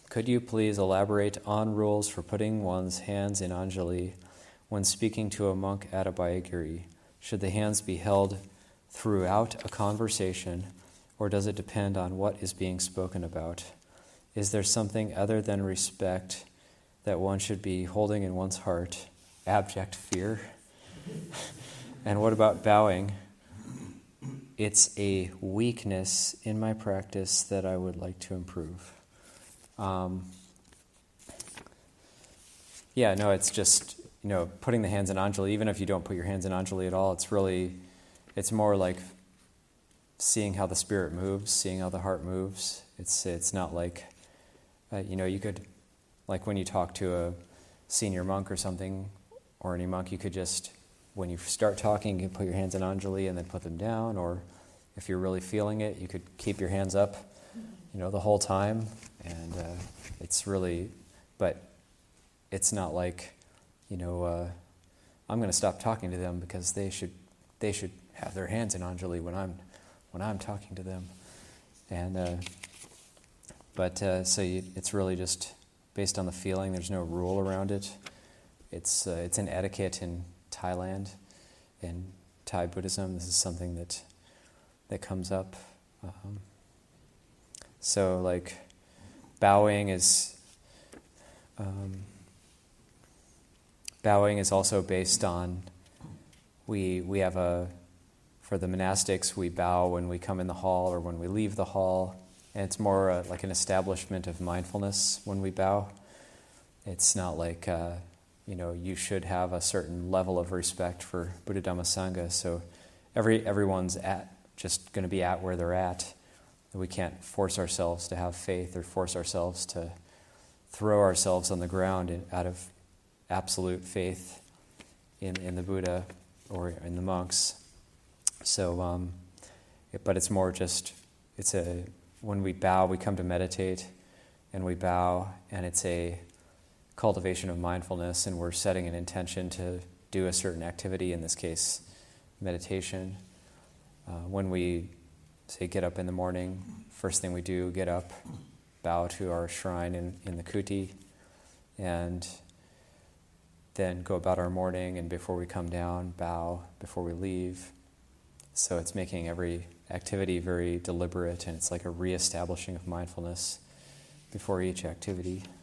Could you please elaborate on rules for putting one's hands in Anjali when speaking to a monk at Abhayagiri? Should the hands be held throughout a conversation, or does it depend on what is being spoken about? Is there something other than respect that one should be holding in one's heart? Abject fear? And what about bowing? It's a weakness in my practice that I would like to improve. It's just, putting the hands in Anjali, even if you don't put your hands in Anjali at all, it's more like seeing how the spirit moves, seeing how the heart moves. It's not like, you could, like when you talk to a senior monk or something, or any monk, you could just, when you start talking, you can put your hands in Anjali and then put them down, or if you're really feeling it, you could keep your hands up, the whole time, and but it's not like, I'm going to stop talking to them because they should have their hands in Anjali when I'm talking to them, and it's really just based on the feeling. There's no rule around it. It's an etiquette in Thailand and Thai Buddhism. This is something that comes up. Bowing is also based on, we have for the monastics, we bow when we come in the hall or when we leave the hall, and it's more like an establishment of mindfulness when we bow. It's not like, you should have a certain level of respect for Buddha Dhamma Sangha, so everyone's just going to be at where they're at. We can't force ourselves to have faith or force ourselves to throw ourselves on the ground out of absolute faith in the Buddha or in the monks. So, but it's more just, when we bow, we come to meditate, and we bow, and it's a cultivation of mindfulness, and we're setting an intention to do a certain activity, in this case, meditation. When we, say, get up in the morning, first thing we do, get up, bow to our shrine in the kuti, and then go about our morning, and before we come down, bow before we leave. So it's making every activity very deliberate, and it's like a reestablishing of mindfulness before each activity.